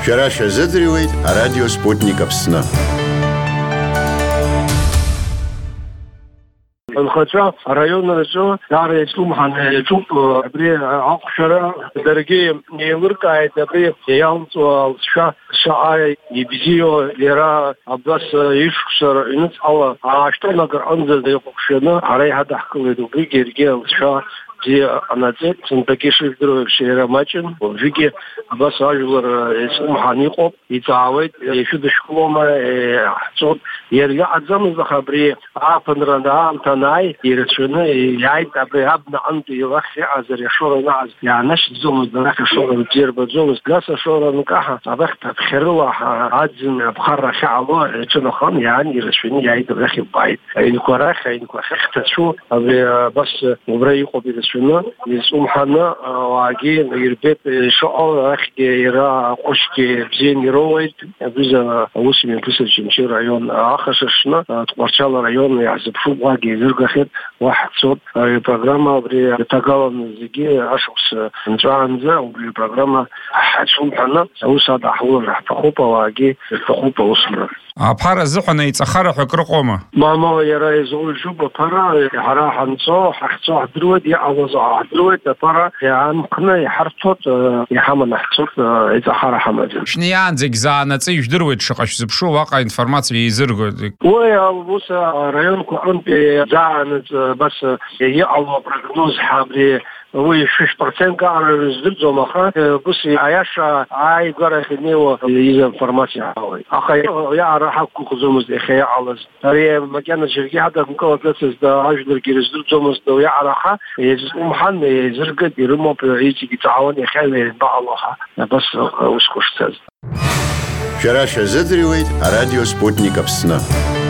Шәара шәазыӡырҩуеит арадио Спутник Аԥсны. الخطرة رأيون الرجوع دار يسلم عن يشوف أبري عقشرة درجة يوركاي أبري يوم شاء يبزيو لرا أبدس يشكر إنس الله عشتنا نقر أنزل يقشنا عليه هذا حكوا دوبي جرجال شاء دي أنا زيت سنتكيش يقدروا يشيروا ماتشن وفيجي بس أجبر اسمه حنيقب يتعود يشد شكلهم صوت يرجع الزمن بخبري عفن رندام تناي يرسلنا يعيد أبري أبنا عندي يرخي عزر يشور نعز يعني نش زوم بناك شور بتجير بزوم جلس شور نكاح أبخت بخير الله عزم بخرة شعبه شنو خان يعني يرسلني يعيد بخي بعيد ينكو راخ ينكو خخت شو أبري بس مبري يقبل شنو يسوم حنا واجي يربط شعر راخ يرا قشكي بزين يرويد بزا وسمي بسل جنشير عيون آخر شنا تقرشال ريون يعزب شو واجي يرجع خير واحد صوت البرنامج بري تقاوم زيجي أشخص نتوعنزه وبالبرنامج حشوم حنا وصاد أحوال راح تخوبة واجي تخوبة وصلنا أبحر زحنا يتأخر حكر قومة ماما يرى يزول شو بفرا يحرا حنصو حصو درود يعوض درود بفرا يعني قنا يحرصوت يحمل حصوت إذا حرا حمد شنو عندك زانة تيجي درود شقش زبشو واقع إنفورماتي يزرقو ويا بوس رأيون كون زانة بس يعوض برغنوز حابري وي 6% قال زدزو مخا بس عايش عاي قرا خنيو يز انفورماتيا اخي يا راح كوزومز اخي على هي مكان شركه حتى كوكو بلس دا اجدر كيرزدزو مستو يا راح يزوم حن يزرق يرمو يجي يتعاون يخلي بعضها بس وش كوش شراش زدريويت راديو سبوتنيك Аԥсны.